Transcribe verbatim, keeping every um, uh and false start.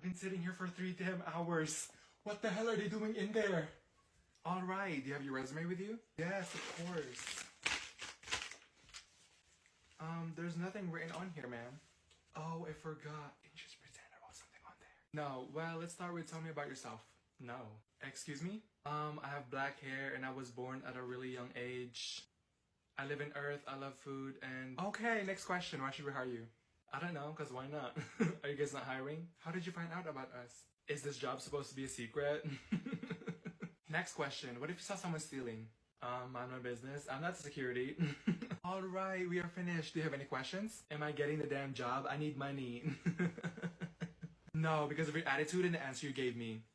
been sitting here for three damn hours. What the hell are they doing in there? Alright, do you have your resume with you? Yes, of course. Um, there's nothing written on here, ma'am. Oh, I forgot. Can you just pretend I wrote something on there? No, well, let's start with tell me about yourself. No. Excuse me? Um, I have black hair and I was born at a really young age. I live in Earth, I love food, and... Okay, next question. Why should we hire you? I don't know, because why not? Are you guys not hiring? How did you find out about us? Is this job supposed to be a secret? Next question. What if you saw someone stealing? Um, mind my business. I'm not security. Alright, we are finished. Do you have any questions? Am I getting the damn job? I need money. No, because of your attitude and the answer you gave me.